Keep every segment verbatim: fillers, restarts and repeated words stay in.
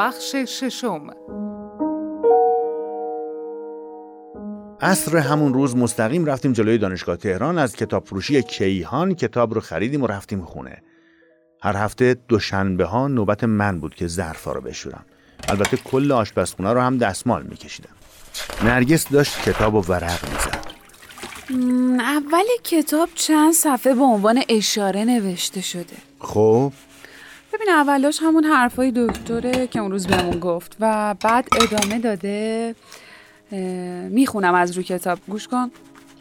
بخش ششم. عصر همون روز مستقیم رفتیم جلوی دانشگاه تهران، از کتاب فروشی کیهان کتاب رو خریدیم و رفتیم خونه. هر هفته دوشنبه ها نوبت من بود که ظرفا رو بشورم. البته کل آشپزخونه رو هم دستمال میکشیدم. نرگس داشت کتاب و ورق میزد. اول کتاب چند صفحه به عنوان اشاره نوشته شده. خب ببین اولاش همون حرفای دکتره که اون روز بهمون گفت و بعد ادامه داده. میخونم از رو کتاب، گوش کن.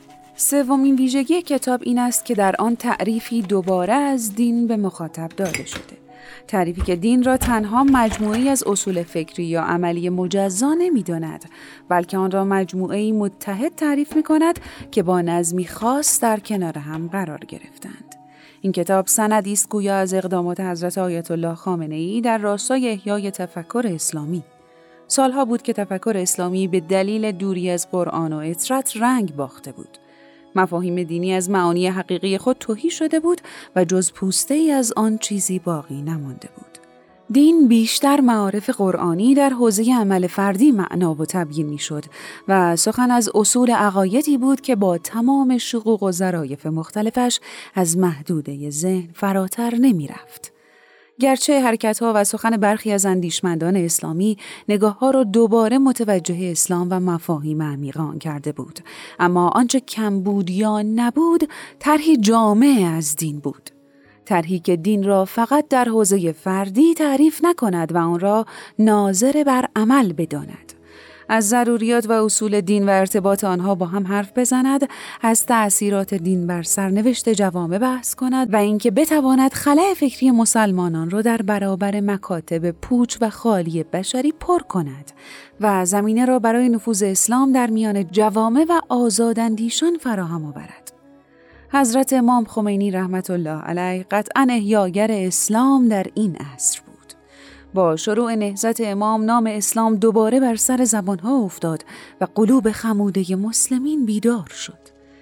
سومین ویژگی کتاب این است که در آن تعریفی دوباره از دین به مخاطب داده شده. تعریفی که دین را تنها مجموعه‌ای از اصول فکری یا عملی مجزا نمی‌داند، بلکه آن را مجموعه‌ای متحد تعریف می‌کند که با نظمی خاص در کنار هم قرار گرفتند. این کتاب سندی است گویا از اقدامات حضرت آیت الله خامنه‌ای در راستای احیای تفکر اسلامی. سالها بود که تفکر اسلامی به دلیل دوری از قرآن و اطرت رنگ باخته بود. مفاهیم دینی از معانی حقیقی خود تهی شده بود و جز پوسته ای از آن چیزی باقی نمانده بود. دین بیشتر معارف قرآنی در حوزه عمل فردی معنا و تبیین می شد و سخن از اصول عقایدی بود که با تمام شقوق و ظرایف مختلفش از محدوده ذهن فراتر نمی رفت. گرچه حرکت‌ها و سخن برخی از اندیشمندان اسلامی نگاه‌ها را دوباره متوجه اسلام و مفاهیم عمیق آن کرده بود، اما آنچه کم بود یا نبود طرحی جامع از دین بود. طرحی که دین را فقط در حوزه فردی تعریف نکند و آن را ناظر بر عمل بداند. از ضروریات و اصول دین و ارتباط آنها با هم حرف بزند، از تأثیرات دین بر سرنوشت جوامع بحث کند و اینکه بتواند خلأ فکری مسلمانان را در برابر مکاتب پوچ و خالی بشری پر کند و زمینه را برای نفوذ اسلام در میان جوامع و آزاداندیشان فراهم آورد. حضرت امام خمینی رحمت الله علیه قطعاً احیاگر اسلام در این عصر بود. با شروع نهضت امام نام اسلام دوباره بر سر زبانها افتاد و قلوب خموده مسلمین بیدار شد.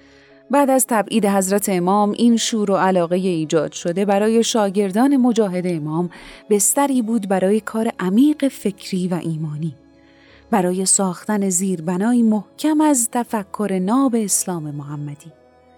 بعد از تبعید حضرت امام این شور و علاقه ایجاد شده برای شاگردان مجاهد امام بستری بود برای کار عمیق فکری و ایمانی، برای ساختن زیربنایی محکم از تفکر ناب اسلام محمدی.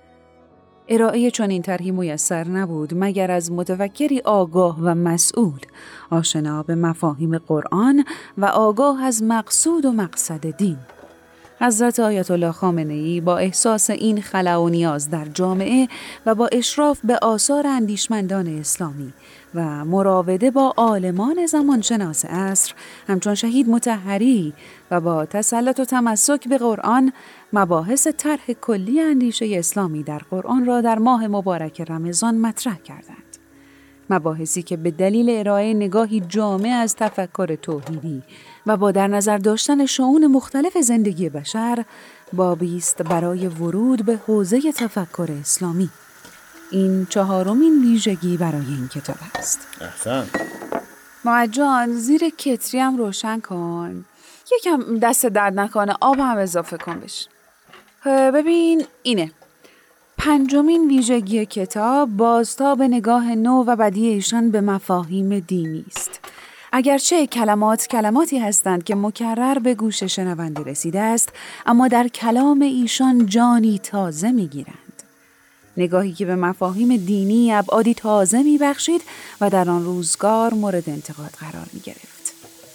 ارائه چنین طرحی میسر نبود مگر از متفکری آگاه و مسئول، آشنا به مفاهیم قرآن و آگاه از مقصود و مقصد دین. حضرت آیت الله خامنه‌ای با احساس این خلأ و نیاز در جامعه و با اشراف به آثار اندیشمندان اسلامی و مراوده با عالمان زمانشناس عصر همچون شهید مطهری و با تسلط و تمسک به قرآن مباحث طرح کلی اندیشه اسلامی در قرآن را در ماه مبارک رمضان مطرح کردند. مباحثی که به دلیل ارائه نگاهی جامع از تفکر توحیدی و با در نظر داشتن شئون مختلف زندگی بشر بابی است برای ورود به حوزه تفکر اسلامی. این چهارمین ویژگی برای این کتاب است. احسن. محمد جان زیر کتری هم روشن کن، یکم دست درد نکنه، آب هم اضافه کن بش. ببین اینه پنجمین ویژگی کتاب، بازتاب نگاه نو و بدیع ایشان به مفاهیم دینی است. اگرچه کلمات کلماتی هستند که مکرر به گوش شنونده رسیده است، اما در کلام ایشان جانی تازه می‌گیرند. نگاهی که به مفاهیم دینی ابعادی تازه می‌بخشید و در آن روزگار مورد انتقاد قرار می‌گرفت.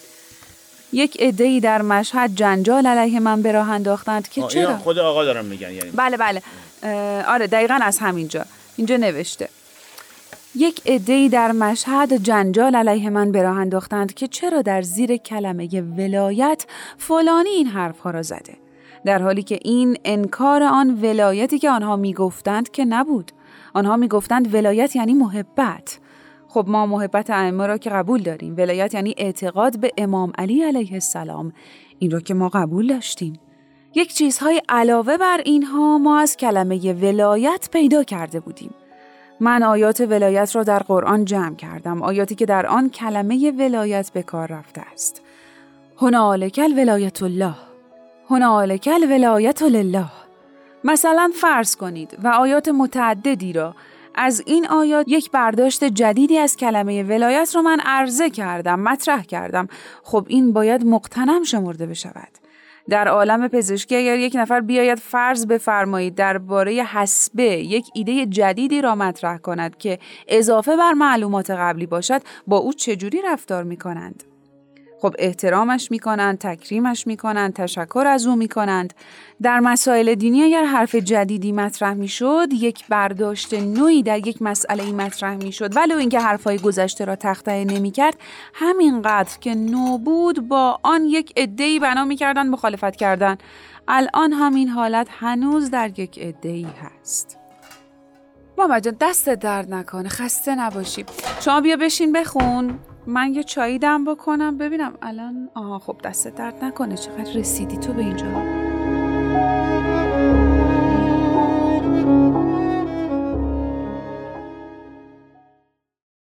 یک عده‌ای در مشهد جنجال علیه من به راه انداختند که چرا؟ خود آقا دارم میگن یعنی. بله بله. آره دقیقاً از همینجا. اینجا نوشته. یک عده‌ای در مشهد جنجال علیه من به راه انداختند که چرا در زیر کلمه ولایت فلانی این حرف‌ها را زده، در حالی که این انکار آن ولایتی که آنها میگفتند که نبود. آنها میگفتند ولایت یعنی محبت. خب ما محبت ائمه را که قبول داریم، ولایت یعنی اعتقاد به امام علی علیه السلام، این را که ما قبول داشتیم. یک چیزهای علاوه بر اینها ما از کلمه ولایت پیدا کرده بودیم. من آیات ولایت را در قرآن جمع کردم، آیاتی که در آن کلمه ولایت به کار رفته است. هنالک الولایت الله، هنالک الولایت لله. مثلا فرض کنید و آیات متعددی را از این آیات یک برداشت جدیدی از کلمه ولایت رو من عرضه کردم، مطرح کردم. خب این باید مقتنم شمرده بشود. در عالم پزشکی اگر یک نفر بیاید فرض بفرمایید درباره حسبه یک ایده جدیدی را مطرح کند که اضافه بر معلومات قبلی باشد، با او چجوری رفتار می‌کنند؟ خب احترامش می‌کنند، تکریمش می‌کنند، تشکر از او می‌کنند. در مسائل دینی اگر حرف جدیدی مطرح می‌شد، یک برداشت نوعی در یک مسئله مطرح می‌شد، ولو اینکه حرفای گذشته را تخطئه نمی‌کرد، همینقدر که نو بود با آن یک عده‌ای بنا می‌کردند مخالفت کردن. الان همین حالت هنوز در یک عده‌ای هست. ماما جان دست درد نکنه، خسته نباشی. شما بیا بشین بخون، من یه چایی دم بکنم ببینم الان. آها خب دست درد نکنه. چقدر رسیدی تو به اینجا؟